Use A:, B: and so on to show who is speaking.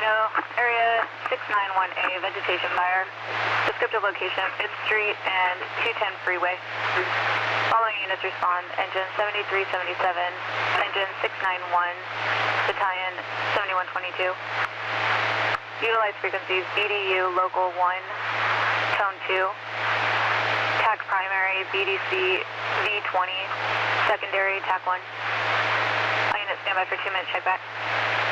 A: Reno, area 691A, vegetation fire. Descriptive location, Mid Street and 210 freeway. Following units respond, engine 7377, engine 691, battalion 7122. Utilize frequencies BDU local 1, tone 2. TAC primary BDC V20, secondary TAC 1. All units stand by for 2 minutes, check back.